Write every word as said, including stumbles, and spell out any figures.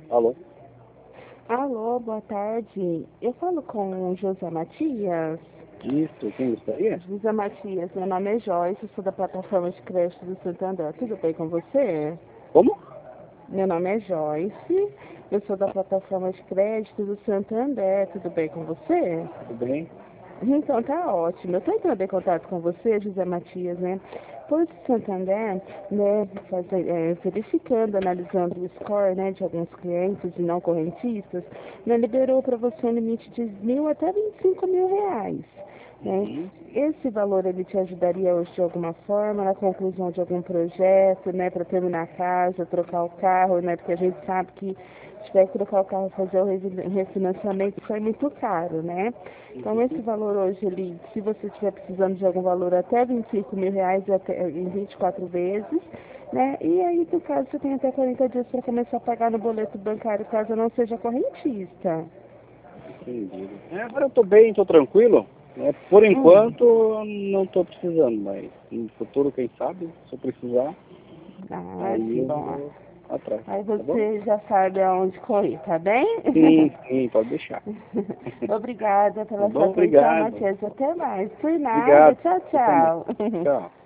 Alô? Alô, boa tarde. Eu falo com o José Matias. Isso, quem gostaria? José Matias, meu nome é Joyce, eu sou da plataforma de crédito do Santander. Tudo bem com você? Como? Meu nome é Joyce, eu sou da plataforma de crédito do Santander. Tudo bem com você? Tudo bem? Então tá ótimo. Eu estou entrando em contato com você, José Matias, né? Por Santander, né, fazer, é, verificando, analisando o score, né, de alguns clientes e não correntistas, né, liberou para você um limite de mil até vinte e cinco mil reais. Né? Uhum. Esse valor ele te ajudaria hoje de alguma forma na conclusão de algum projeto, né, para terminar a casa, trocar o carro, né, porque a gente sabe que se tiver que trocar o carro, fazer o refinanciamento, isso é muito caro, né? Então esse valor hoje, ele, se você estiver precisando de algum valor até vinte e cinco mil reais até, em vinte e quatro vezes, né? E aí, no caso, você tem até quarenta dias para começar a pagar no boleto bancário, caso não seja correntista. Entendido. É, agora eu tô bem, tô tranquilo. É, por Hum. enquanto, eu não tô precisando, mas no futuro, quem sabe, se eu precisar, Ah, aí que eu bom. vou atrás, Aí tá bom? você já sabe aonde correr, tá bem? Sim, sim, pode deixar. Obrigada Tá pela sua bom? atenção, Obrigado. Matias. Até mais. Por nada. Obrigado. Tchau, Você também. tchau. Tchau.